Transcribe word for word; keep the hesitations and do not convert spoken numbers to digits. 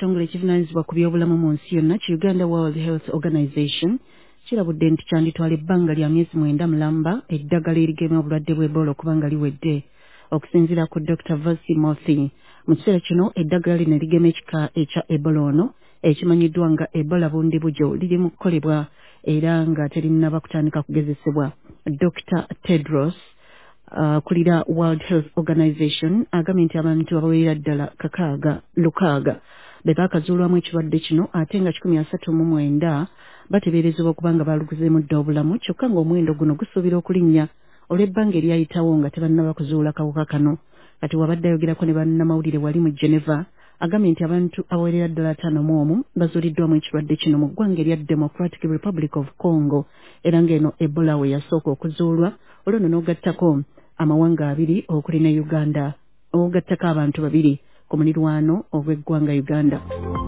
ekitongole ekivunaanyizibwa ku byobulamu mu nsi yonna ki Uganda World Health Organization kirabudde nti kyanditwala ebbanga lya myezi mwenda mulamba eddagala erigema obulwadde bw'Ebola okubanga liwedde. Okusinziira ku Doctor Vasi Mothi, mu kiseera kino eddagala lino erigema ekika ekya Ebola ono ekimanyiddwa nga Ebola bundi bujo liri mu kukolebwa era nga terinaba kutandika kugezesebwa. Doctor Tedros akulira uh, World Health Organization agambye nti abantu abawerera ddala kakaaga lukaaga be baakazuulwamu ekirwadde kino ate nga kikumi asatu mu mwenda bateeberezebwa okubanga baaluguzeemu dda obulamu kyokka ng'omuwendo guno gusuubira okulinnya olw'ebbanga eryayitawo nga tebannaba kuzuula kawuka kano. Kati wabadde ayogerako ne bannamawulire wali mu Geneva agambye nti abantu abawerera ddala ataano mu omu bazuuliddwamu ekirwadde kino mu ggwanga erya Democratic Republic of Congo era ng'eno Ebola we yasooka okuzuulwa olwono n'ogattako amawanga abiri okuli ne Uganda ogattako abantu babiri ku mulirwano ogw'eggwanga Uganda.